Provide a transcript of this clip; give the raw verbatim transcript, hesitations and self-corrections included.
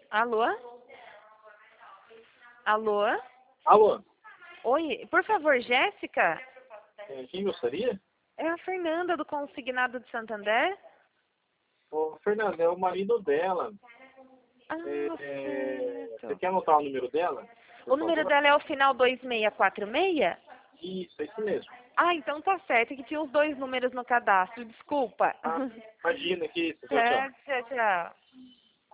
Alô? Alô? Alô? Oi, por favor, Jéssica? É, quem gostaria? É a Fernanda do Consignado de Santander? Ô, Fernanda, é o marido dela. Ah, É, você certo. quer anotar o número dela? O Por número favor? dela é o final dois seis quatro seis? Isso, é isso mesmo. Ah, então tá certo, é que tinha os dois números no cadastro, desculpa. Ah, imagina que isso. Tchau, tchau. Certo, tchau, tchau.